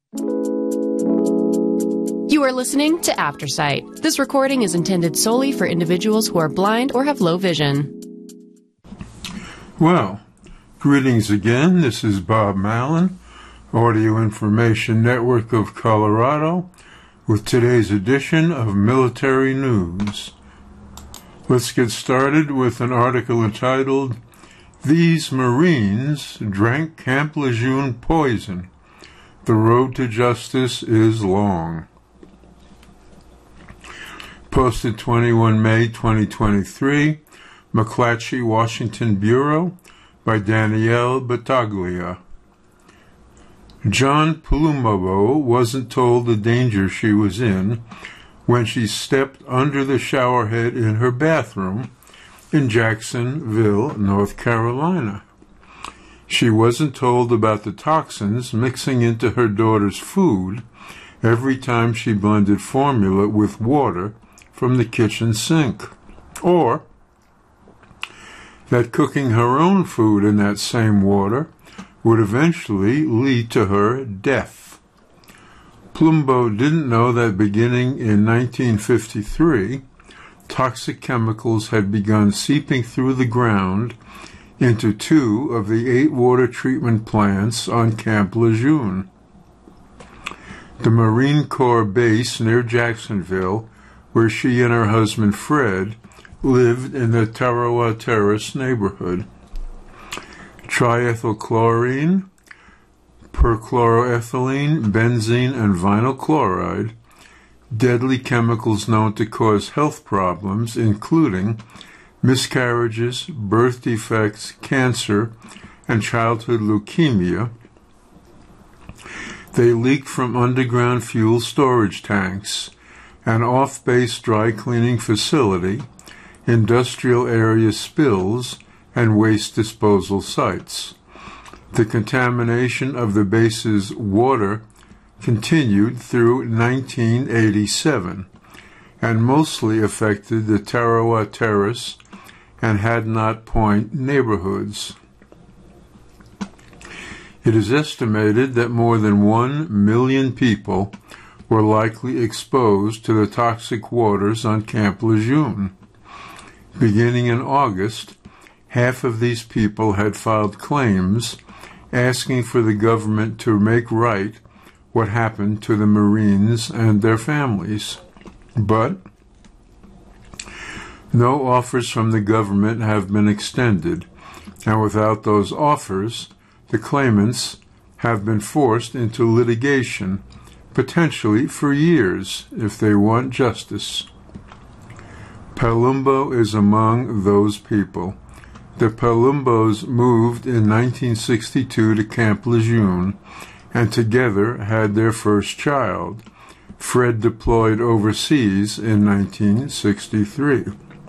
You are listening to Aftersight. This recording is intended solely for individuals who are blind or have low vision. Well, greetings again. This is Bob Mallon, Audio Information Network of Colorado, with today's edition of Military News. Let's get started with an article entitled, "These Marines Drank Camp Lejeune Poison. The Road to Justice is Long." Posted 21 May 2023, McClatchy, Washington Bureau, by Danielle Battaglia. John Palumbo wasn't told the danger she was in when she stepped under the showerhead in her bathroom in Jacksonville, North Carolina. She wasn't told about the toxins mixing into her daughter's food every time she blended formula with water from the kitchen sink, or that cooking her own food in that same water would eventually lead to her death. Palumbo didn't know that beginning in 1953, toxic chemicals had begun seeping through the ground into 2 of the 8 water treatment plants on Camp Lejeune. The Marine Corps base near Jacksonville, where she and her husband Fred lived in the Tarawa Terrace neighborhood. Triethylchlorine, perchloroethylene, benzene, and vinyl chloride, deadly chemicals known to cause health problems, including miscarriages, birth defects, cancer, and childhood leukemia. They leaked from underground fuel storage tanks, an off-base dry cleaning facility, industrial area spills, and waste disposal sites. The contamination of the base's water continued through 1987 and mostly affected the Tarawa Terrace and Hadnot Point neighborhoods. It is estimated that more than 1 million people were likely exposed to the toxic waters on Camp Lejeune. Beginning in August, half of these people had filed claims asking for the government to make right what happened to the Marines and their families. But no offers from the government have been extended, and without those offers, the claimants have been forced into litigation, potentially for years, if they want justice. Palumbo is among those people. The Palumbos moved in 1962 to Camp Lejeune and together had their first child. Fred deployed overseas in 1963.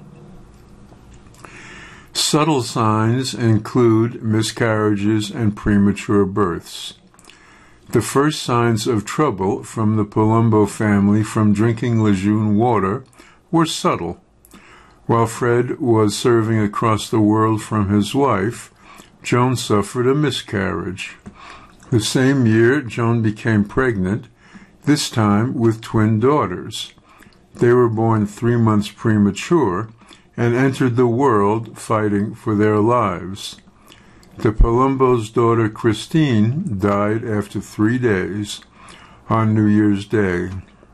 Subtle signs include miscarriages and premature births. The first signs of trouble from the Palumbo family from drinking Lejeune water were subtle. While Fred was serving across the world from his wife, Joan suffered a miscarriage. The same year, Joan became pregnant, this time with twin daughters. They were born 3 months premature and entered the world fighting for their lives. The Palumbo's daughter Christine died after 3 days on New Year's Day.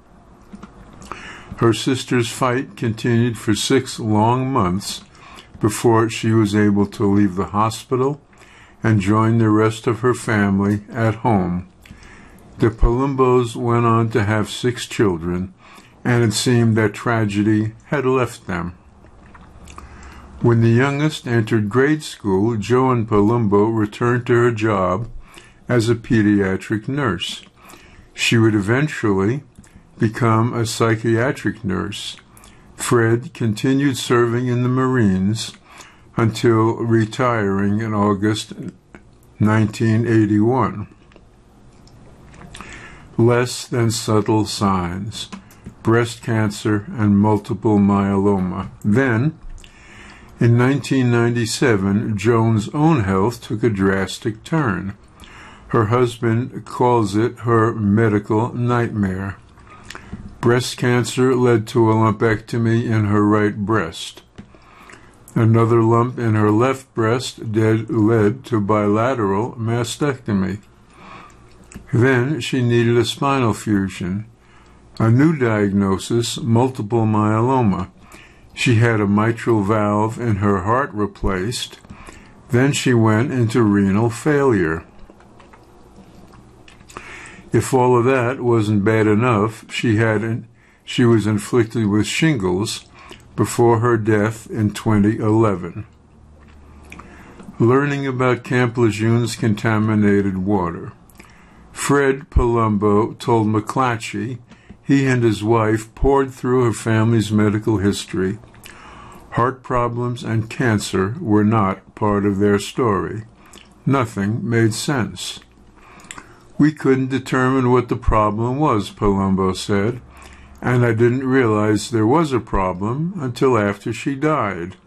Her sister's fight continued for 6 long months before she was able to leave the hospital and join the rest of her family at home. The Palumbos went on to have 6 children, and it seemed that tragedy had left them. When the youngest entered grade school, Joan Palumbo returned to her job as a pediatric nurse. She would eventually become a psychiatric nurse. Fred continued serving in the Marines until retiring in August 1981. Less than subtle signs: breast cancer and multiple myeloma. Then, in 1997, Joan's own health took a drastic turn. Her husband calls it her medical nightmare. Breast cancer led to a lumpectomy in her right breast. Another lump in her left breast led to bilateral mastectomy. Then she needed a spinal fusion. A new diagnosis, multiple myeloma. She had a mitral valve in her heart replaced. Then she went into renal failure. If all of that wasn't bad enough, she was inflicted with shingles before her death in 2011. Learning about Camp Lejeune's contaminated water. Fred Palumbo told McClatchy he and his wife poured through her family's medical history. Heart problems and cancer were not part of their story. Nothing made sense. We couldn't determine what the problem was, Palumbo said, and I didn't realize there was a problem until after she died.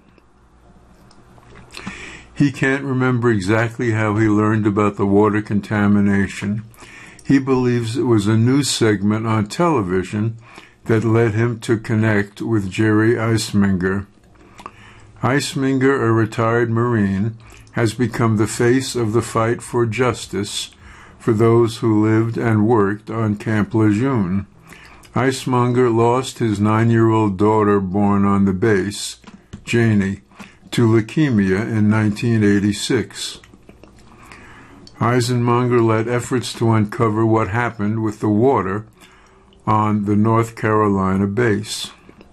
He can't remember exactly how he learned about the water contamination. He believes it was a news segment on television that led him to connect with Jerry Eisminger. Eisminger, a retired Marine, has become the face of the fight for justice for those who lived and worked on Camp Lejeune. Eisminger lost his 9-year-old daughter born on the base, Janie, to leukemia in 1986. Eisminger led efforts to uncover what happened with the water on the North Carolina base.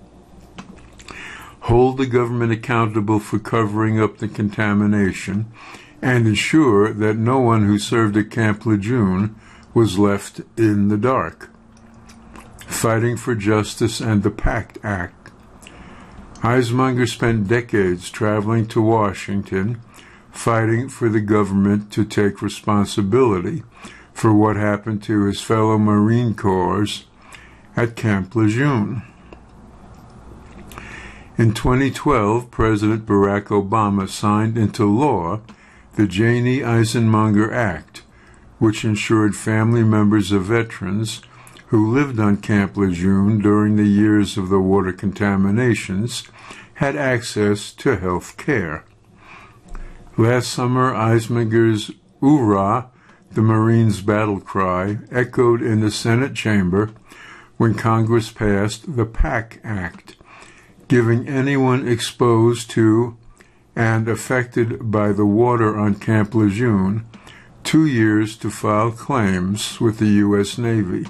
Hold the government accountable for covering up the contamination and ensure that no one who served at Camp Lejeune was left in the dark. Fighting for justice and the PACT Act. Eisminger spent decades traveling to Washington, fighting for the government to take responsibility for what happened to his fellow Marine Corps at Camp Lejeune. In 2012, President Barack Obama signed into law the Janie Eisminger Act, which ensured family members of veterans who lived on Camp Lejeune during the years of the water contaminations had access to health care. Last summer, Eisminger's "Oorah," the Marines' battle cry, echoed in the Senate chamber when Congress passed the PACT Act, giving anyone exposed to and affected by the water on Camp Lejeune 2 years to file claims with the U.S. Navy.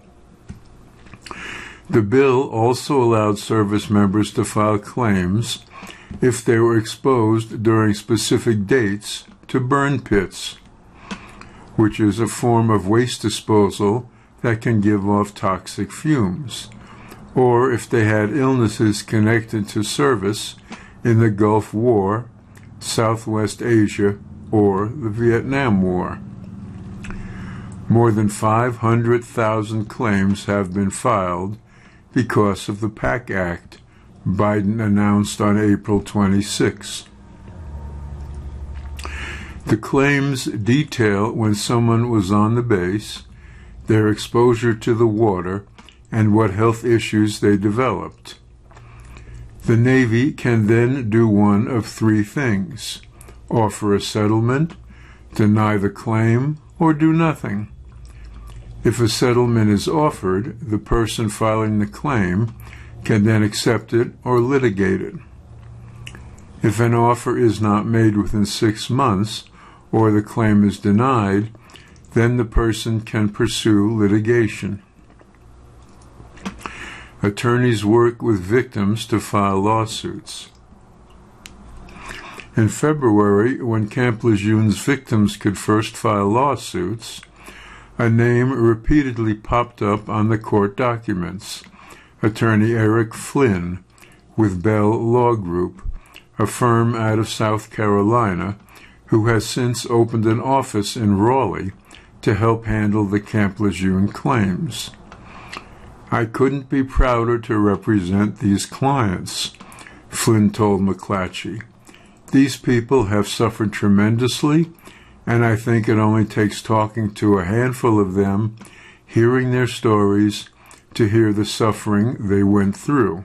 The bill also allowed service members to file claims if they were exposed during specific dates to burn pits, which is a form of waste disposal that can give off toxic fumes, or if they had illnesses connected to service in the Gulf War, Southwest Asia, or the Vietnam War. More than 500,000 claims have been filed because of the PACT Act, Biden announced on April 26. The claims detail when someone was on the base, their exposure to the water, and what health issues they developed. The Navy can then do one of 3 things: offer a settlement, deny the claim, or do nothing. If a settlement is offered, the person filing the claim can then accept it or litigate it. If an offer is not made within 6 months or the claim is denied, then the person can pursue litigation. Attorneys work with victims to file lawsuits. In February, when Camp Lejeune's victims could first file lawsuits, a name repeatedly popped up on the court documents: Attorney Eric Flynn with Bell Law Group, a firm out of South Carolina, who has since opened an office in Raleigh to help handle the Camp Lejeune claims. I couldn't be prouder to represent these clients, Flynn told McClatchy. These people have suffered tremendously, and I think it only takes talking to a handful of them, hearing their stories, to hear the suffering they went through.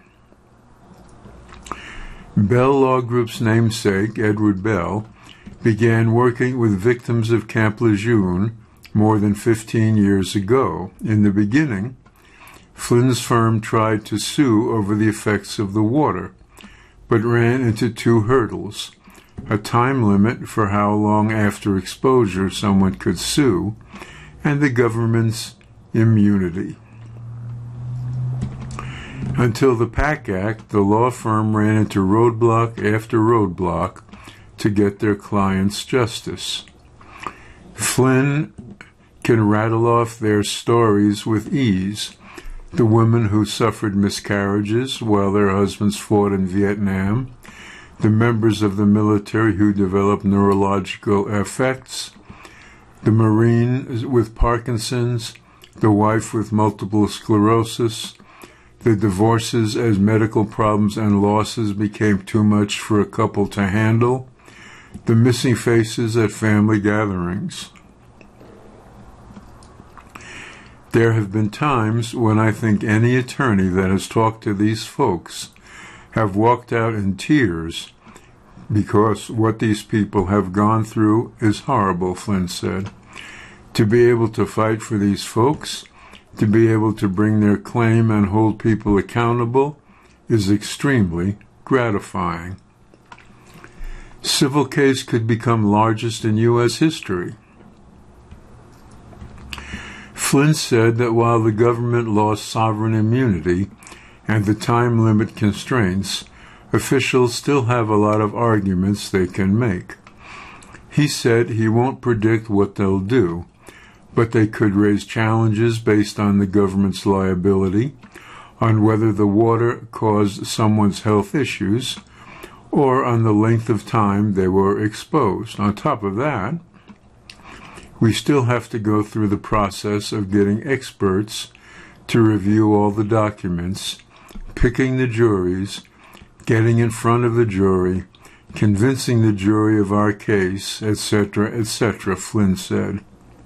Bell Law Group's namesake, Edward Bell, began working with victims of Camp Lejeune more than 15 years ago. In the beginning, Flynn's firm tried to sue over the effects of the water, but ran into two hurdles: a time limit for how long after exposure someone could sue, and the government's immunity. Until the PAC Act, the law firm ran into roadblock after roadblock to get their clients justice. Flynn can rattle off their stories with ease: the women who suffered miscarriages while their husbands fought in Vietnam, the members of the military who developed neurological effects, the Marine with Parkinson's, the wife with multiple sclerosis, the divorces as medical problems and losses became too much for a couple to handle, the missing faces at family gatherings. There have been times when I think any attorney that has talked to these folks have walked out in tears because what these people have gone through is horrible, Flynn said. To be able to fight for these folks, to be able to bring their claim and hold people accountable, is extremely gratifying. Civil case could become largest in U.S. history. Flynn said that while the government lost sovereign immunity and the time limit constraints, officials still have a lot of arguments they can make. He said he won't predict what they'll do, but they could raise challenges based on the government's liability, on whether the water caused someone's health issues, or on the length of time they were exposed. On top of that, we still have to go through the process of getting experts to review all the documents, picking the juries, getting in front of the jury, convincing the jury of our case, etc., Flynn said.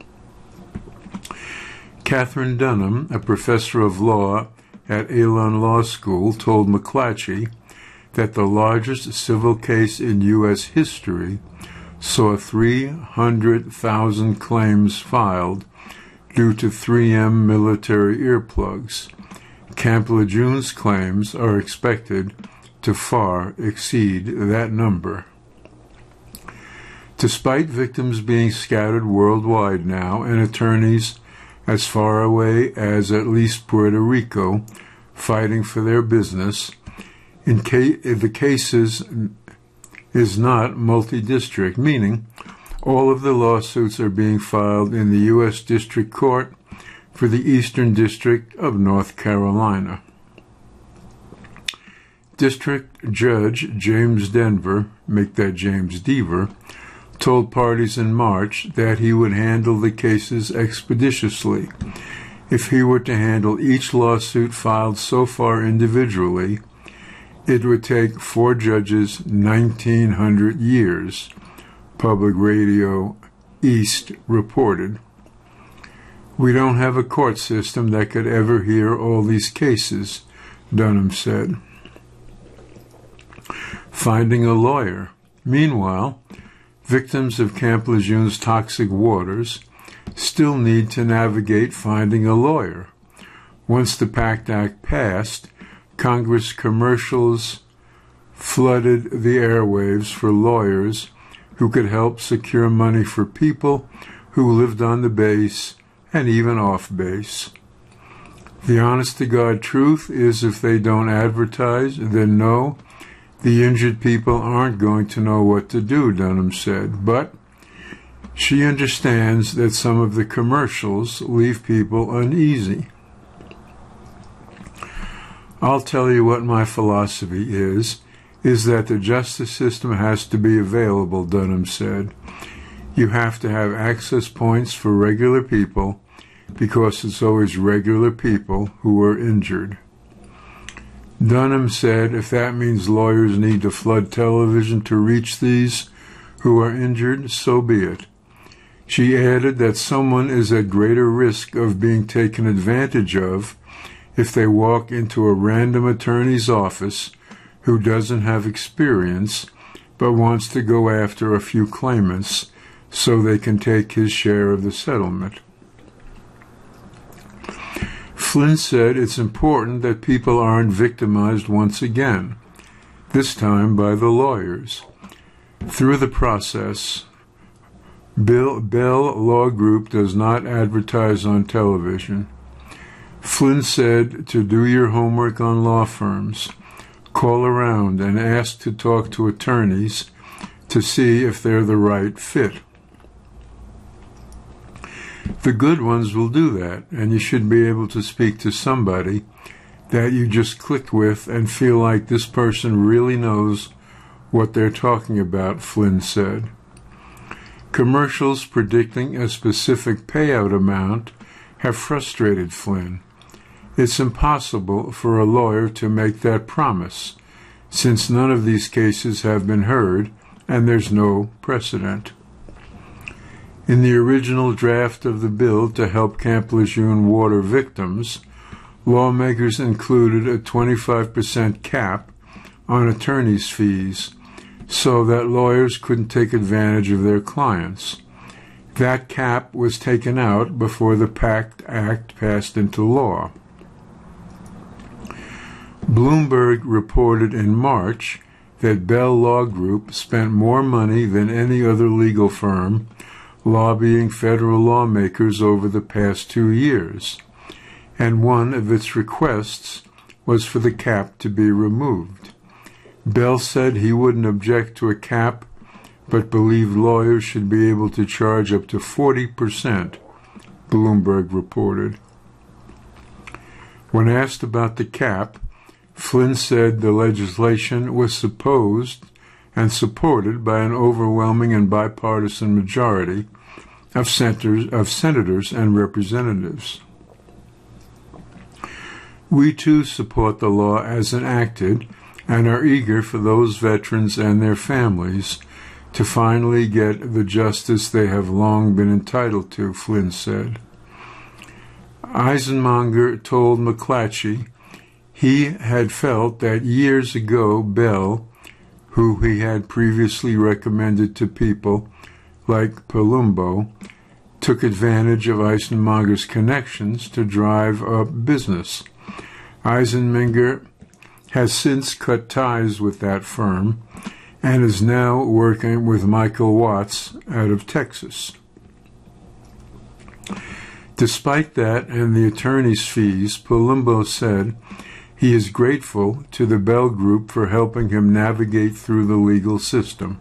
Catherine Dunham, a professor of law at Elon Law School, told McClatchy that the largest civil case in U.S. history saw 300,000 claims filed due to 3M military earplugs. Camp Lejeune's claims are expected to far exceed that number. Despite victims being scattered worldwide now and attorneys as far away as at least Puerto Rico fighting for their business, the cases is not multi-district, meaning all of the lawsuits are being filed in the U.S. District Court for the Eastern District of North Carolina. District Judge James Denver, make that James Deaver, told parties in March that he would handle the cases expeditiously. If he were to handle each lawsuit filed so far individually, it would take 4 judges 1,900 years, Public Radio East reported. We don't have a court system that could ever hear all these cases, Dunham said. Finding a lawyer. Meanwhile, victims of Camp Lejeune's toxic waters still need to navigate finding a lawyer. Once the PACT Act passed, Congress commercials flooded the airwaves for lawyers who could help secure money for people who lived on the base and even off base. The honest-to-God truth is if they don't advertise, then no, the injured people aren't going to know what to do, Dunham said. But she understands that some of the commercials leave people uneasy. I'll tell you what my philosophy is that the justice system has to be available, Dunham said. You have to have access points for regular people because it's always regular people who are injured. Dunham said if that means lawyers need to flood television to reach these who are injured, so be it. She added that someone is at greater risk of being taken advantage of if they walk into a random attorney's office who doesn't have experience but wants to go after a few claimants so they can take his share of the settlement. Flynn said it's important that people aren't victimized once again, this time by the lawyers. Through the process, Bell Law Group does not advertise on television. Flynn said to do your homework on law firms, call around and ask to talk to attorneys to see if they're the right fit. The good ones will do that, and you should be able to speak to somebody that you just clicked with and feel like this person really knows what they're talking about, Flynn said. Commercials predicting a specific payout amount have frustrated Flynn. It's impossible for a lawyer to make that promise, since none of these cases have been heard and there's no precedent. In the original draft of the bill to help Camp Lejeune water victims, lawmakers included a 25% cap on attorneys' fees so that lawyers couldn't take advantage of their clients. That cap was taken out before the PACT Act passed into law. Bloomberg reported in March that Bell Law Group spent more money than any other legal firm lobbying federal lawmakers over the past 2 years, and one of its requests was for the cap to be removed. Bell said he wouldn't object to a cap, but believed lawyers should be able to charge up to 40%, Bloomberg reported. When asked about the cap, Flynn said the legislation was supposed and supported by an overwhelming and bipartisan majority of senators and representatives. We too support the law as enacted and are eager for those veterans and their families to finally get the justice they have long been entitled to, Flynn said. Eisenmenger told McClatchy he had felt that years ago Bell, who he had previously recommended to people like Palumbo, took advantage of Eisenmenger's connections to drive up business. Eisenmenger has since cut ties with that firm and is now working with Michael Watts out of Texas. Despite that and the attorney's fees, Palumbo said he is grateful to the Bell Group for helping him navigate through the legal system.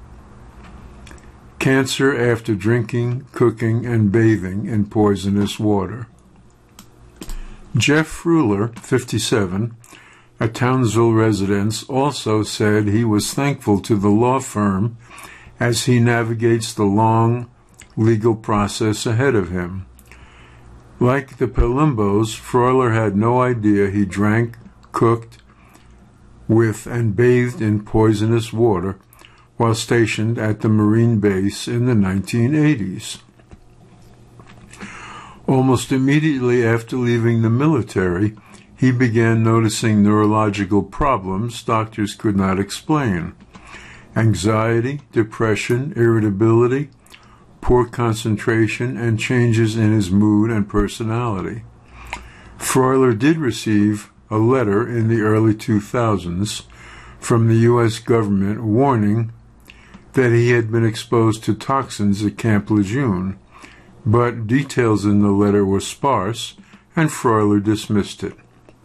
Cancer after drinking, cooking, and bathing in poisonous water. Jeff Fruehler, 57, a Townsville resident, also said he was thankful to the law firm as he navigates the long legal process ahead of him. Like the Palumbos, Fruehler had no idea he drank, cooked with, and bathed in poisonous water while stationed at the Marine base in the 1980s. Almost immediately after leaving the military, he began noticing neurological problems doctors could not explain: anxiety, depression, irritability, poor concentration, and changes in his mood and personality. Fruehler did receive a letter in the early 2000s from the U.S. government warning that he had been exposed to toxins at Camp Lejeune, but details in the letter were sparse, and Fruehler dismissed it.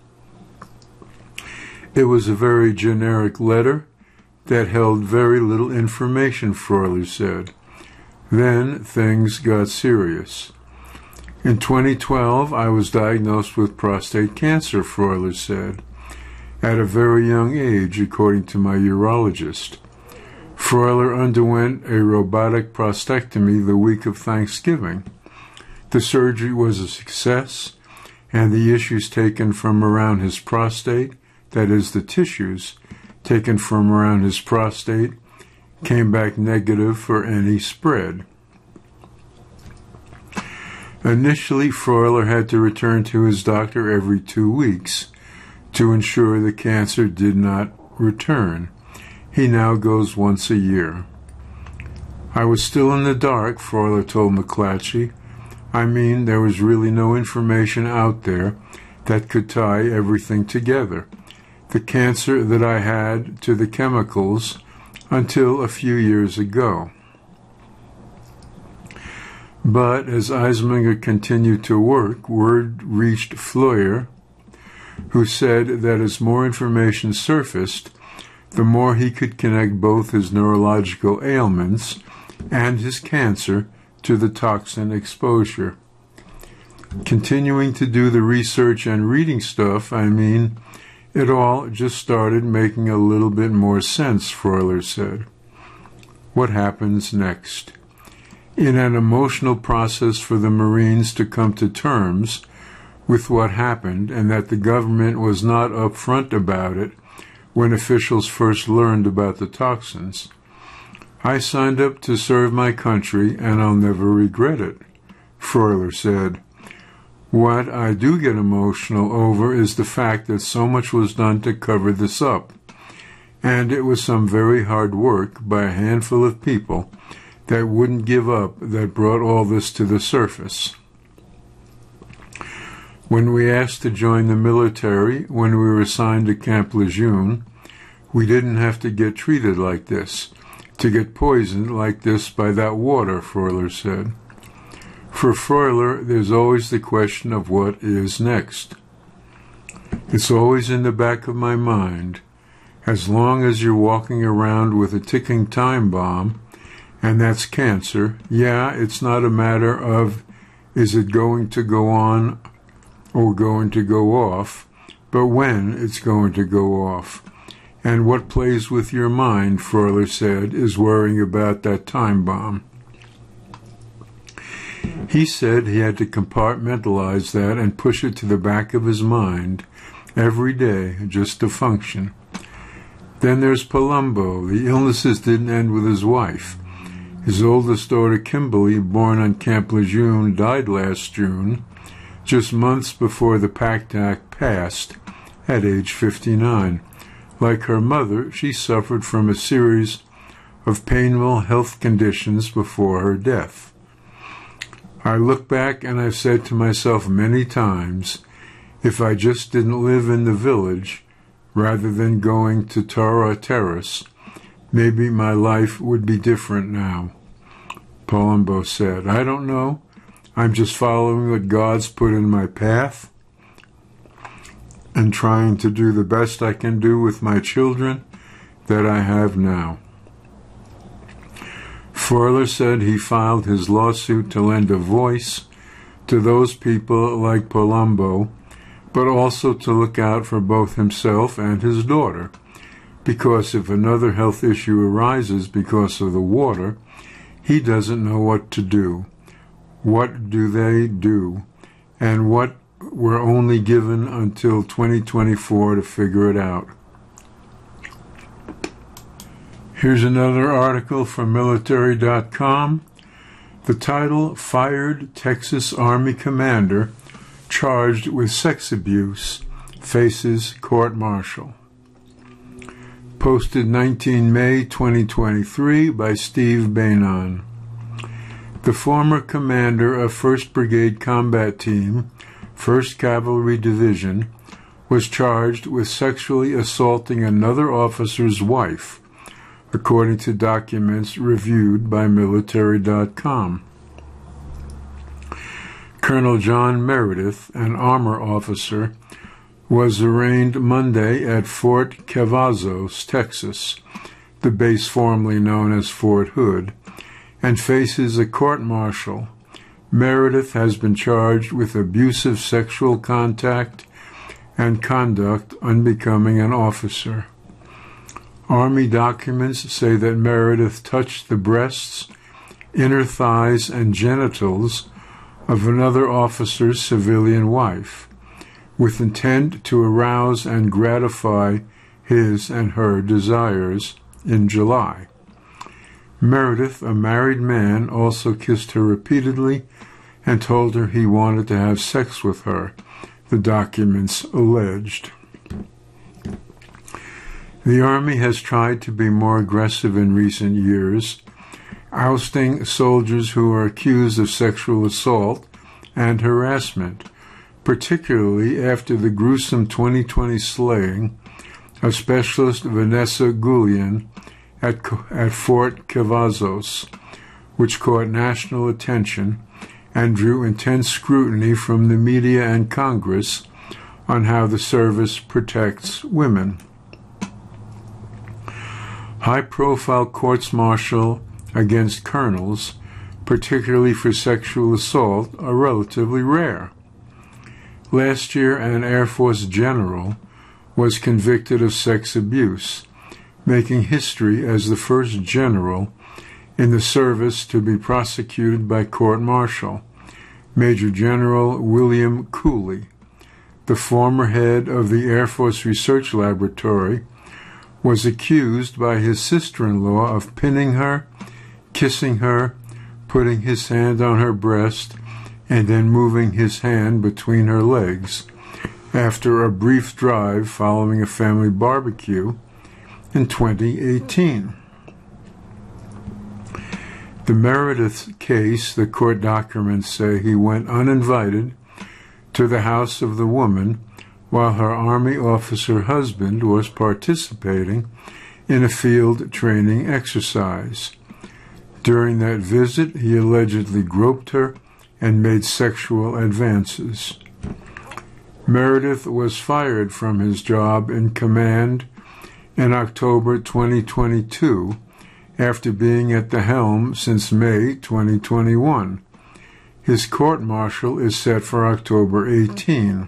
It was a very generic letter that held very little information, Fruehler said. Then things got serious. In 2012, I was diagnosed with prostate cancer, Fruehler said, at a very young age, according to my urologist. Fruehler underwent a robotic prostatectomy the week of Thanksgiving. The surgery was a success, and the issues taken from around his prostate, that is, the tissues taken from around his prostate, came back negative for any spread. Initially, Freuler had to return to his doctor every 2 weeks to ensure the cancer did not return. He now goes once a year. I was still in the dark, Freuler told McClatchy. I mean, there was really no information out there that could tie everything together. The cancer that I had to the chemicals until a few years ago. But as Eisminger continued to work, word reached Fleuer, who said that as more information surfaced, the more he could connect both his neurological ailments and his cancer to the toxin exposure. Continuing to do the research and reading stuff, it all just started making a little bit more sense, Freuler said. What happens next? In an emotional process for the Marines to come to terms with what happened and that the government was not upfront about it when officials first learned about the toxins, I signed up to serve my country and I'll never regret it, Freuler said. What I do get emotional over is the fact that so much was done to cover this up, and it was some very hard work by a handful of people that wouldn't give up that brought all this to the surface. When we asked to join the military, when we were assigned to Camp Lejeune, we didn't have to get treated like this, to get poisoned like this by that water, Freuler said. For Freuler, there's always the question of what is next. It's always in the back of my mind. As long as you're walking around with a ticking time bomb, and that's cancer, yeah, it's not a matter of is it going to go on or going to go off, but when it's going to go off. And what plays with your mind, Freuler said, is worrying about that time bomb. He said he had to compartmentalize that and push it to the back of his mind every day just to function. Then there's Palumbo. The illnesses didn't end with his wife. His oldest daughter, Kimberly, born on Camp Lejeune, died last June, just months before the PACT Act passed, at age 59. Like her mother, she suffered from a series of painful health conditions before her death. I look back and I've said to myself many times, if I just didn't live in the village, rather than going to Tara Terrace, maybe my life would be different now. Palumbo said, I don't know. I'm just following what God's put in my path and trying to do the best I can do with my children that I have now. Freuler said he filed his lawsuit to lend a voice to those people like Palumbo, but also to look out for both himself and his daughter, because if another health issue arises because of the water, he doesn't know what to do. What do they do? And what we're only given until 2024 to figure it out. Here's another article from military.com. The title, Fired Texas Army Commander Charged with Sex Abuse Faces Court-Martial. Posted 19 May 2023 by Steve Bainon. The former commander of 1st Brigade Combat Team, 1st Cavalry Division, was charged with sexually assaulting another officer's wife, according to documents reviewed by military.com. Colonel John Meredith, an armor officer, was arraigned Monday at Fort Cavazos, Texas, the base formerly known as Fort Hood, and faces a court-martial. Meredith has been charged with abusive sexual contact and conduct unbecoming an officer. Army documents say that Meredith touched the breasts, inner thighs, and genitals of another officer's civilian wife, with intent to arouse and gratify his and her desires in July. Meredith, a married man, also kissed her repeatedly and told her he wanted to have sex with her, the documents alleged. The Army has tried to be more aggressive in recent years, ousting soldiers who are accused of sexual assault and harassment, particularly after the gruesome 2020 slaying of Specialist Vanessa Guillen at Fort Cavazos, which caught national attention and drew intense scrutiny from the media and Congress on how the service protects women. High-profile courts-martial against colonels, particularly for sexual assault, are relatively rare. Last year, an Air Force general was convicted of sex abuse, making history as the first general in the service to be prosecuted by court-martial, Major General William Cooley. The former head of the Air Force Research Laboratory was accused by his sister-in-law of pinning her, kissing her, putting his hand on her breast, and then moving his hand between her legs after a brief drive following a family barbecue in 2018. The Meredith case, the court documents say he went uninvited to the house of the woman while her Army officer husband was participating in a field training exercise. During that visit, he allegedly groped her and made sexual advances. Meredith was fired from his job in command in October 2022 after being at the helm since May 2021. His court-martial is set for October 18.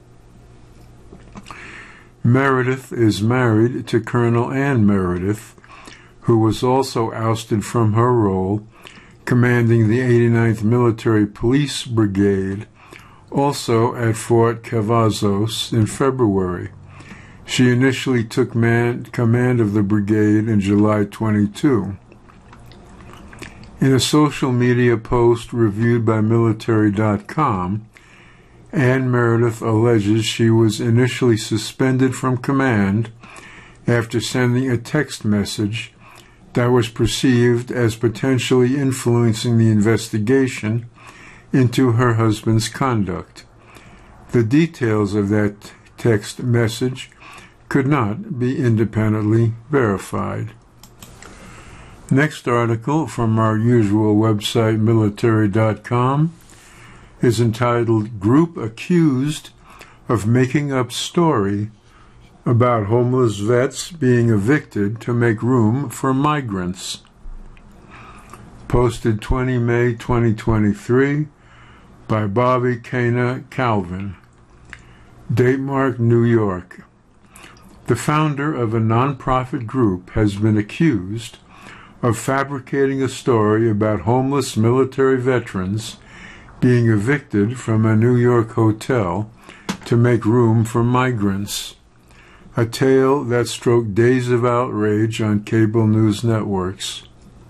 Meredith is married to Colonel Ann Meredith, who was also ousted from her role commanding the 89th Military Police Brigade, also at Fort Cavazos in February. She initially took command of the brigade in July 22. In a social media post reviewed by Military.com, Ann Meredith alleges she was initially suspended from command after sending a text message that was perceived as potentially influencing the investigation into her husband's conduct. The details of that text message could not be independently verified. Next article from our usual website, Military.com, is entitled Group Accused of Making Up Story about Homeless Vets Being Evicted to Make Room for Migrants. Posted 20 May 2023 by Bobby Cana Calvin. Datemark, New York. The founder of a nonprofit group has been accused of fabricating a story about homeless military veterans being evicted from a New York hotel to make room for migrants, a tale that stroked days of outrage on cable news networks.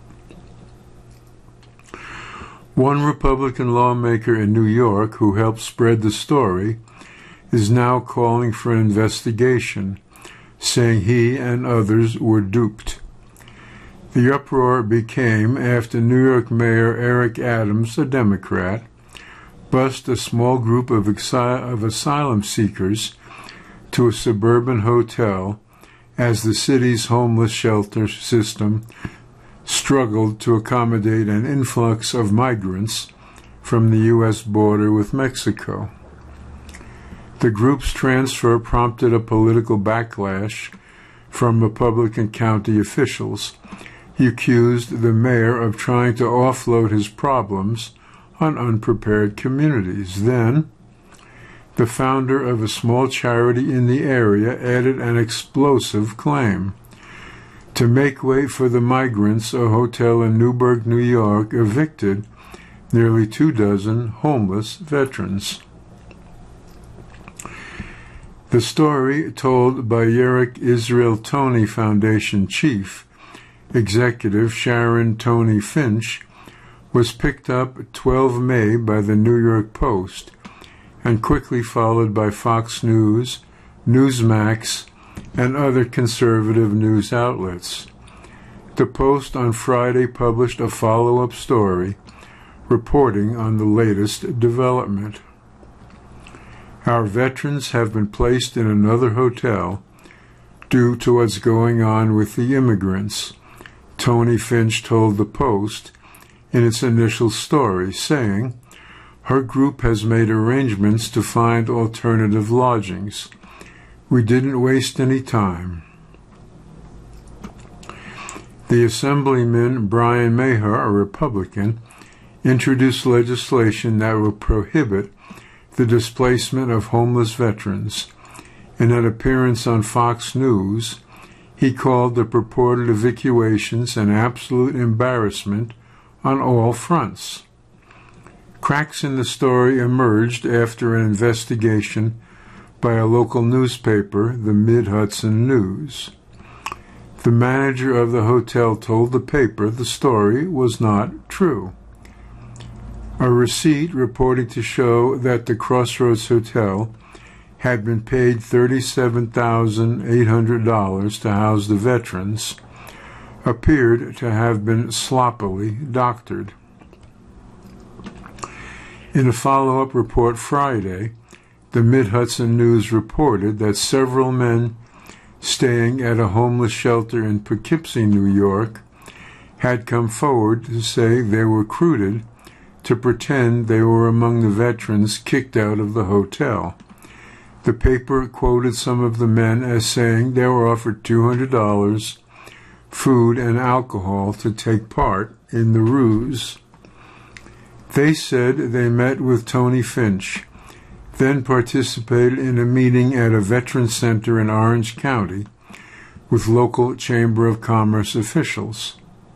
One Republican lawmaker in New York who helped spread the story is now calling for an investigation, saying he and others were duped. The uproar became after New York Mayor Eric Adams, a Democrat, bused a small group of asylum seekers to a suburban hotel as the city's homeless shelter system struggled to accommodate an influx of migrants from the U.S. border with Mexico. The group's transfer prompted a political backlash from Republican county officials. He accused the mayor of trying to offload his problems on unprepared communities. Then, the founder of a small charity in the area added an explosive claim. To make way for the migrants, a hotel in Newburgh, New York, evicted nearly 24 homeless veterans. The story, told by Yerrick Israel Tony Foundation Chief Executive Sharon Tony Finch, was picked up 12 May by the New York Post and quickly followed by Fox News, Newsmax, and other conservative news outlets. The Post on Friday published a follow-up story reporting on the latest development. Our veterans have been placed in another hotel due to what's going on with the immigrants, Tony Finch told the Post in its initial story, saying, "Her group has made arrangements to find alternative lodgings. We didn't waste any time." The Assemblyman Brian Maher, a Republican, introduced legislation that will prohibit the displacement of homeless veterans. In an appearance on Fox News, he called the purported evacuations an absolute embarrassment on all fronts. Cracks in the story emerged after an investigation by a local newspaper, the Mid-Hudson News. The manager of the hotel told the paper the story was not true. A receipt reporting to show that the Crossroads Hotel had been paid $37,800 to house the veterans appeared to have been sloppily doctored. In a follow-up report Friday, the Mid-Hudson News reported that several men staying at a homeless shelter in Poughkeepsie, New York, had come forward to say they were recruited to pretend they were among the veterans kicked out of the hotel. The paper quoted some of the men as saying they were offered $200, food, and alcohol to take part in the ruse. They said they met with Tony Finch, then participated in a meeting at a veterans center in Orange County with local Chamber of Commerce officials.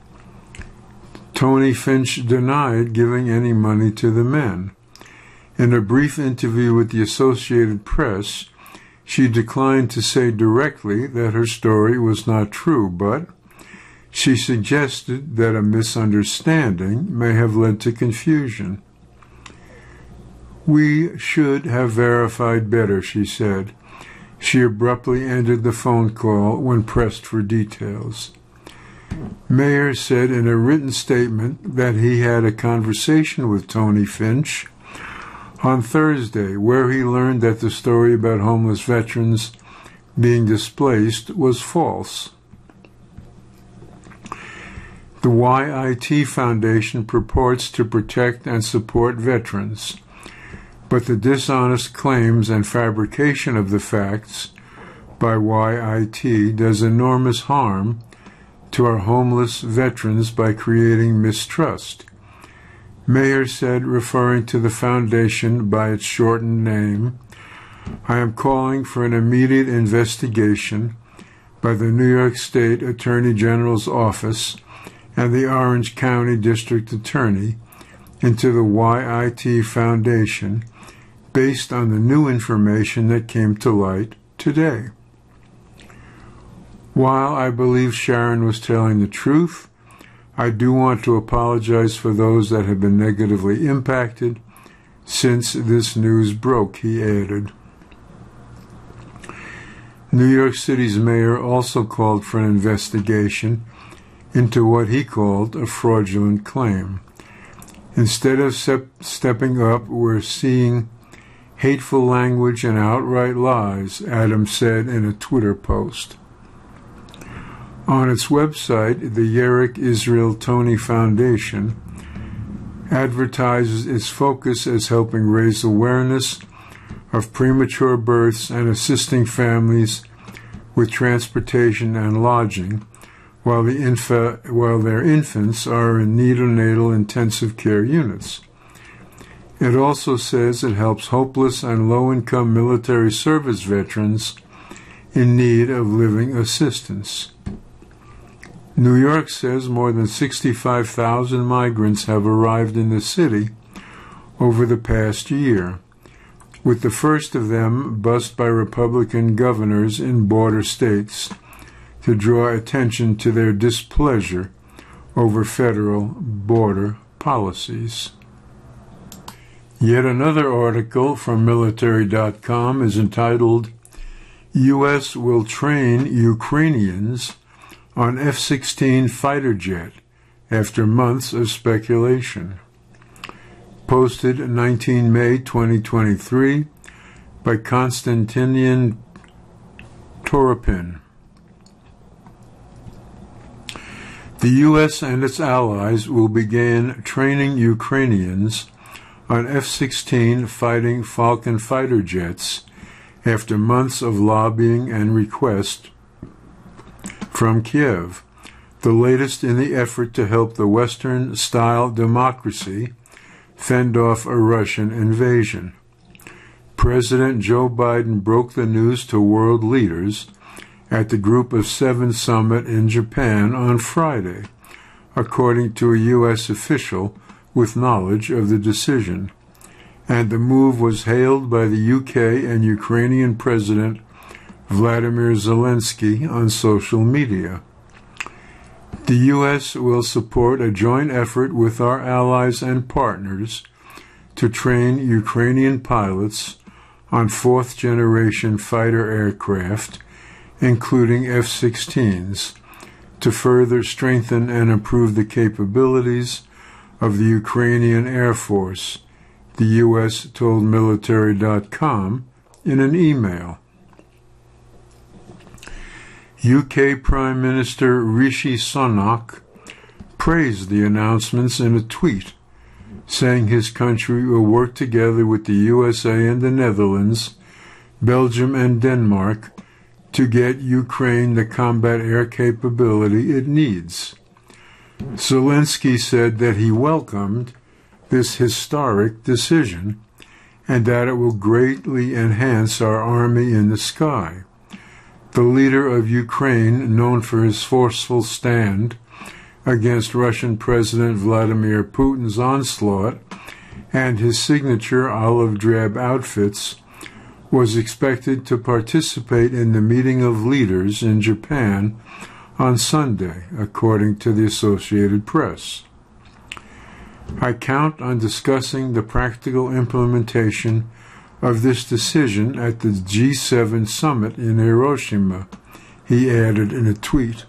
Tony Finch denied giving any money to the men. In a brief interview with the Associated Press, she declined to say directly that her story was not true, but she suggested that a misunderstanding may have led to confusion. "We should have verified better," she said. She abruptly ended the phone call when pressed for details. Mayer said in a written statement that he had a conversation with Tony Finch on Thursday where he learned that the story about homeless veterans being displaced was false. The YIT Foundation purports to protect and support veterans, but the dishonest claims and fabrication of the facts by YIT does enormous harm to our homeless veterans by creating mistrust. Mayer said, referring to the foundation by its shortened name, "I am calling for an immediate investigation by the New York State Attorney General's Office and the Orange County District Attorney into the YIT Foundation based on the new information that came to light today. While I believe Sharon was telling the truth, I do want to apologize for those that have been negatively impacted since this news broke," he added. New York City's mayor also called for an investigation into what he called a fraudulent claim. "Instead of stepping up, we're seeing hateful language and outright lies," Adams said in a Twitter post. On its website, the Yerrick Israel Tony Foundation advertises its focus as helping raise awareness of premature births and assisting families with transportation and lodging while their infants are in neonatal intensive care units. It also says it helps hopeless and low-income military service veterans in need of living assistance. New York says more than 65,000 migrants have arrived in the city over the past year, with the first of them bused by Republican governors in border states to draw attention to their displeasure over federal border policies. Yet another article from military.com is entitled, U.S. will train Ukrainians on F-16 fighter jet after months of speculation. Posted 19 May 2023 by Konstantin Toropin. The U.S. and its allies will begin training Ukrainians on F-16 fighting Falcon fighter jets after months of lobbying and request from Kiev, the latest in the effort to help the Western-style democracy fend off a Russian invasion. President Joe Biden broke the news to world leaders at the Group of Seven summit in Japan on Friday, according to a U.S. official with knowledge of the decision, and the move was hailed by the UK and Ukrainian President Vladimir Zelensky on social media. The U.S. will support a joint effort with our allies and partners to train Ukrainian pilots on fourth-generation fighter aircraft, including F-16s, to further strengthen and improve the capabilities of the Ukrainian Air Force, the U.S. told military.com in an email. UK Prime Minister Rishi Sunak praised the announcements in a tweet, saying his country will work together with the USA and the Netherlands, Belgium and Denmark to get Ukraine the combat air capability it needs. Zelensky said that he welcomed this historic decision and that it will greatly enhance our army in the sky. The leader of Ukraine, known for his forceful stand against Russian President Vladimir Putin's onslaught and his signature olive drab outfits, was expected to participate in the meeting of leaders in Japan on Sunday, according to the Associated Press. I count on discussing the practical implementation of this decision at the G7 summit in Hiroshima, he added in a tweet.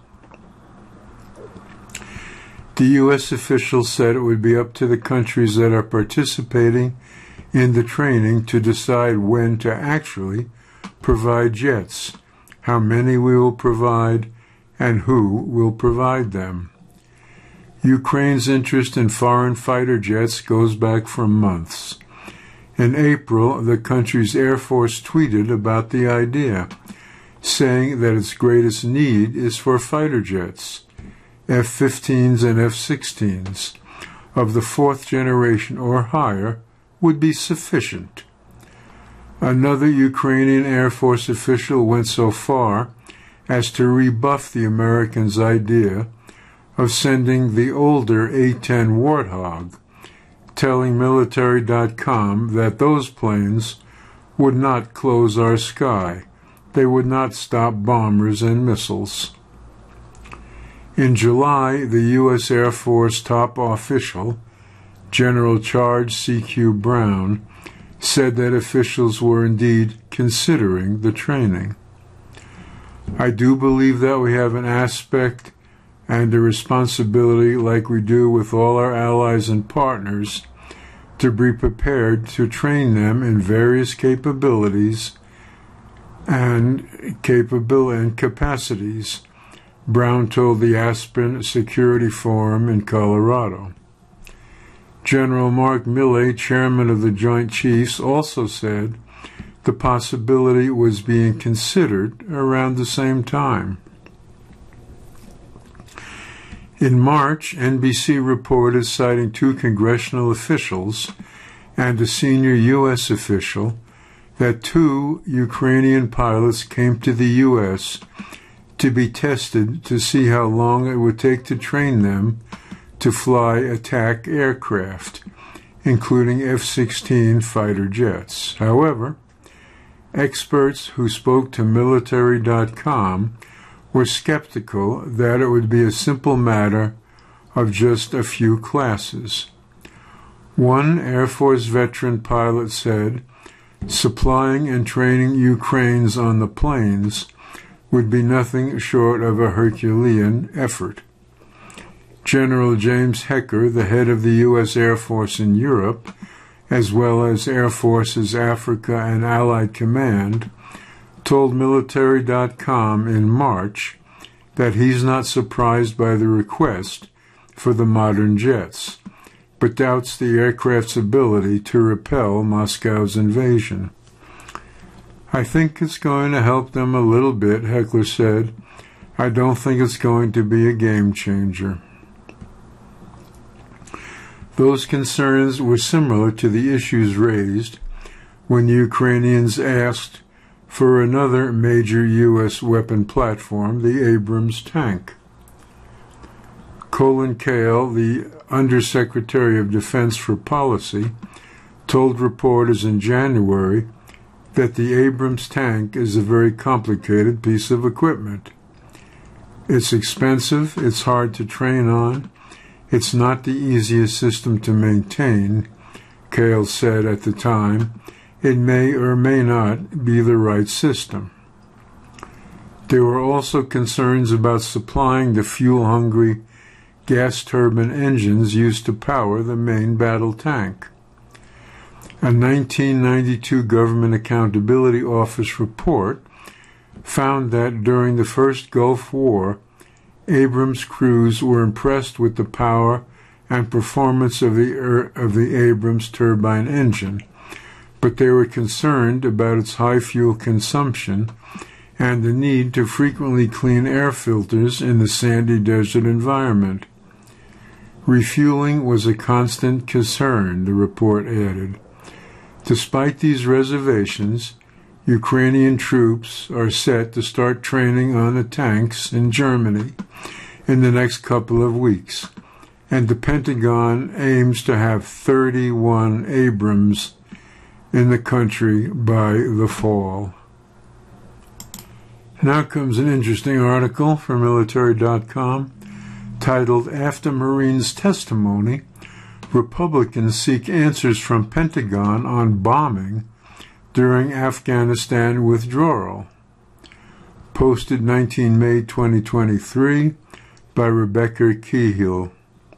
The U.S. official said it would be up to the countries that are participating in the training to decide when to actually provide jets, how many we will provide, and who will provide them. Ukraine's interest in foreign fighter jets goes back for months. In April, the country's Air Force tweeted about the idea, saying that its greatest need is for fighter jets, F-15s and F-16s, of the fourth generation or higher, would be sufficient. Another Ukrainian Air Force official went so far as to rebuff the Americans' idea of sending the older A-10 Warthog, telling military.com that those planes would not close our sky. They would not stop bombers and missiles. In July, the U.S. Air Force top official, General Charles C.Q. Brown, said that officials were indeed considering the training. I do believe that we have an aspect and a responsibility, like we do with all our allies and partners, to be prepared to train them in various capabilities and capacities, Brown told the Aspen Security Forum in Colorado. General Mark Milley, chairman of the Joint Chiefs, also said the possibility was being considered around the same time. In March, NBC reported, citing two congressional officials and a senior U.S. official, that two Ukrainian pilots came to the U.S. to be tested to see how long it would take to train them to fly attack aircraft, including F-16 fighter jets. However, experts who spoke to military.com were skeptical that it would be a simple matter of just a few classes. One Air Force veteran pilot said, "Supplying and training Ukrainians on the plains would be nothing short of a Herculean effort." General James Hecker, the head of the U.S. Air Force in Europe, as well as Air Force's Africa and Allied Command, told Military.com in March that he's not surprised by the request for the modern jets, but doubts the aircraft's ability to repel Moscow's invasion. "I think it's going to help them a little bit," Heckler said. "I don't think it's going to be a game changer." Those concerns were similar to the issues raised when Ukrainians asked for another major U.S. weapon platform, the Abrams tank. Colin Kahl, the Undersecretary of Defense for Policy, told reporters in January that the Abrams tank is a very complicated piece of equipment. "It's expensive, it's hard to train on, it's not the easiest system to maintain," Kahl said at the time. "It may or may not be the right system." There were also concerns about supplying the fuel-hungry gas turbine engines used to power the main battle tank. A 1992 Government Accountability Office report found that during the first Gulf War, Abrams crews were impressed with the power and performance of the Abrams turbine engine, but they were concerned about its high fuel consumption and the need to frequently clean air filters in the sandy desert environment. Refueling was a constant concern, the report added. Despite these reservations, Ukrainian troops are set to start training on the tanks in Germany in the next couple of weeks, and the Pentagon aims to have 31 Abrams in the country by the fall. Now comes an interesting article from Military.com titled, "After Marines' Testimony, Republicans Seek Answers from Pentagon on Bombing During Afghanistan Withdrawal." Posted 19 May 2023 by Rebecca Kehill.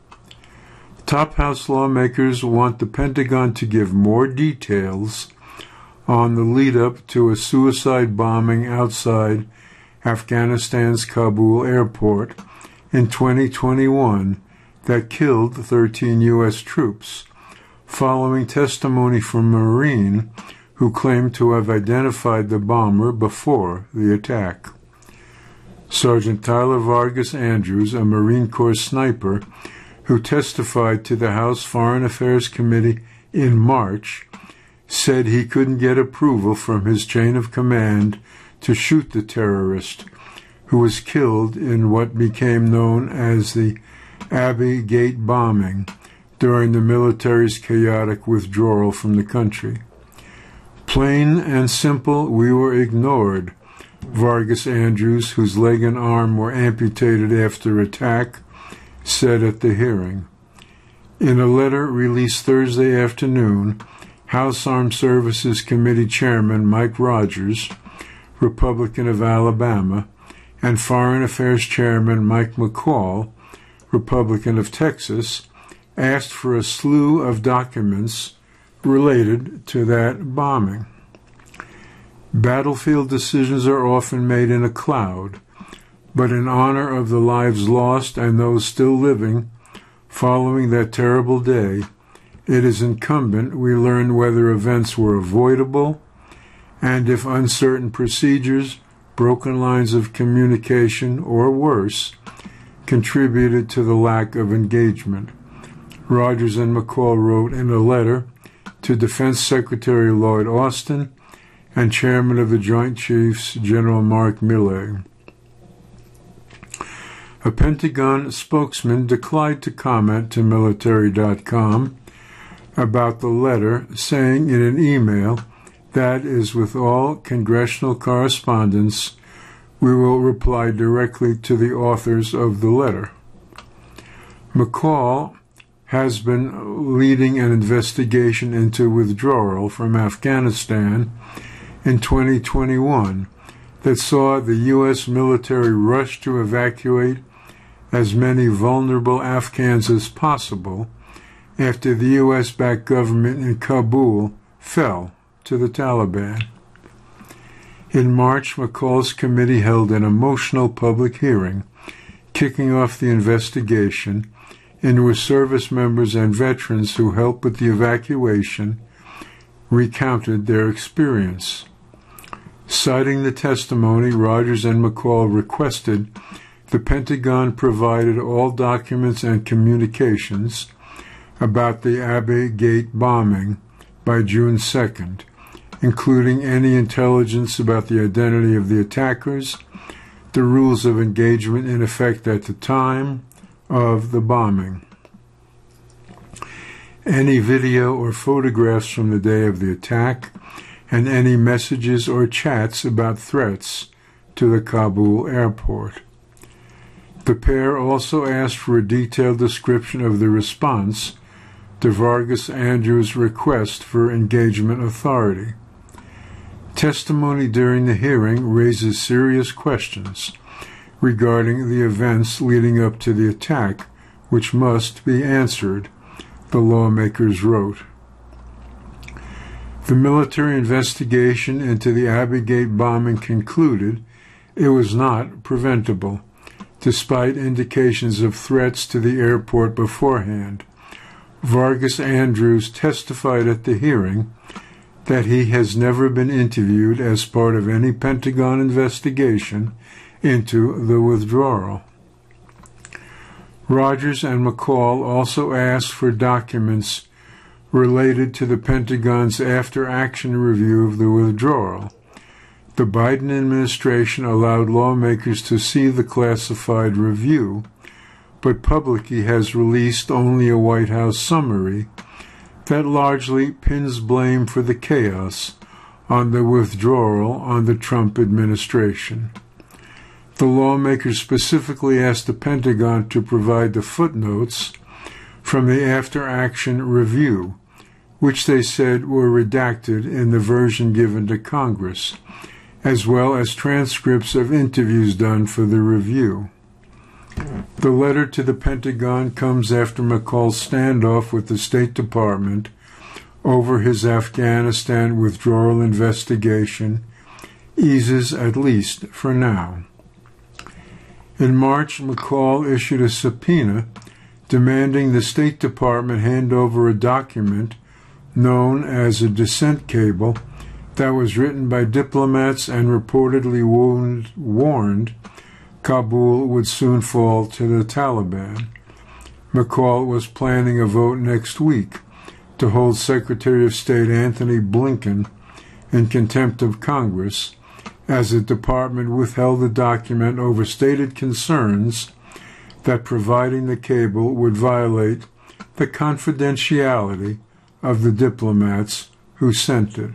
Top House lawmakers want the Pentagon to give more details on the lead-up to a suicide bombing outside Afghanistan's Kabul airport in 2021 that killed 13 U.S. troops, following testimony from a Marine who claimed to have identified the bomber before the attack. Sergeant Tyler Vargas Andrews, a Marine Corps sniper who testified to the House Foreign Affairs Committee in March, said he couldn't get approval from his chain of command to shoot the terrorist, who was killed in what became known as the Abbey Gate bombing during the military's chaotic withdrawal from the country. "Plain and simple, we were ignored," Vargas Andrews, whose leg and arm were amputated after attack, said at the hearing. In a letter released Thursday afternoon, House Armed Services Committee Chairman Mike Rogers, Republican of Alabama, and Foreign Affairs Chairman Mike McCaul, Republican of Texas, asked for a slew of documents related to that bombing. Battlefield decisions are often made in a cloud, but in honor of the lives lost and those still living following that terrible day, it is incumbent we learn whether events were avoidable and if uncertain procedures, broken lines of communication, or worse, contributed to the lack of engagement, Rogers and McCaul wrote in a letter to Defense Secretary Lloyd Austin and Chairman of the Joint Chiefs, General Mark Milley. A Pentagon spokesman declined to comment to Military.com about the letter, saying in an email that, as with all congressional correspondence, we will reply directly to the authors of the letter. McCaul has been leading an investigation into withdrawal from Afghanistan in 2021 that saw the U.S. military rush to evacuate as many vulnerable Afghans as possible after the U.S.-backed government in Kabul fell to the Taliban. In March, McCall's committee held an emotional public hearing, kicking off the investigation, in which service members and veterans who helped with the evacuation recounted their experience. Citing the testimony, Rogers and McCall requested the Pentagon provided all documents and communications about the Abbey Gate bombing by June 2nd, including any intelligence about the identity of the attackers, the rules of engagement in effect at the time of the bombing, any video or photographs from the day of the attack, and any messages or chats about threats to the Kabul airport. The pair also asked for a detailed description of the response to Vargas Andrews' request for engagement authority. Testimony during the hearing raises serious questions regarding the events leading up to the attack, which must be answered, the lawmakers wrote. The military investigation into the Abbey Gate bombing concluded it was not preventable, despite indications of threats to the airport beforehand. Vargas Andrews testified at the hearing that he has never been interviewed as part of any Pentagon investigation into the withdrawal. Rogers and McCall also asked for documents related to the Pentagon's after-action review of the withdrawal. The Biden administration allowed lawmakers to see the classified review, but publicly has released only a White House summary that largely pins blame for the chaos on the withdrawal on the Trump administration. The lawmakers specifically asked the Pentagon to provide the footnotes from the after-action review, which they said were redacted in the version given to Congress, as well as transcripts of interviews done for the review. The letter to the Pentagon comes after McCall's standoff with the State Department over his Afghanistan withdrawal investigation eases, at least for now. In March, McCall issued a subpoena demanding the State Department hand over a document known as a dissent cable that was written by diplomats and reportedly warned Kabul would soon fall to the Taliban. McCall was planning a vote next week to hold Secretary of State Antony Blinken in contempt of Congress, as the department withheld the document over stated concerns that providing the cable would violate the confidentiality of the diplomats who sent it.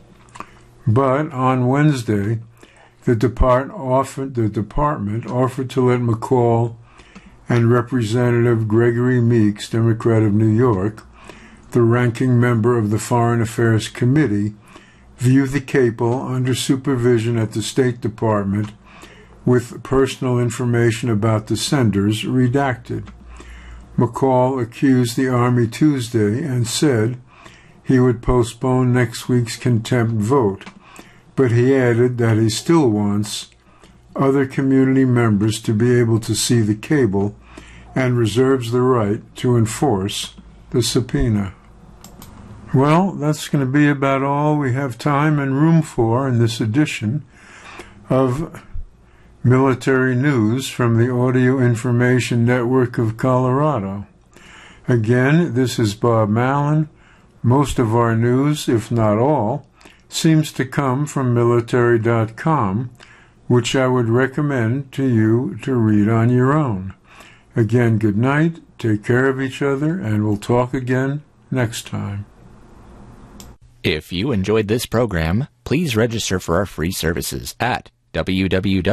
But on Wednesday, the department offered to let McCall and Representative Gregory Meeks, Democrat of New York, the ranking member of the Foreign Affairs Committee, view the cable under supervision at the State Department with personal information about the senders redacted. McCall accused the Army Tuesday and said he would postpone next week's contempt vote, but he added that he still wants other community members to be able to see the cable and reserves the right to enforce the subpoena. Well, that's going to be about all we have time and room for in this edition of Military News from the Audio Information Network of Colorado. Again, this is Bob Mallon. Most of our news, if not all, seems to come from military.com, which I would recommend to you to read on your own. Again, good night, take care of each other, and we'll talk again next time. If you enjoyed this program, please register for our free services at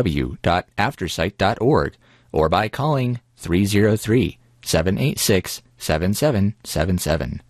www.aftersight.org or by calling 303-786-5787. 7777.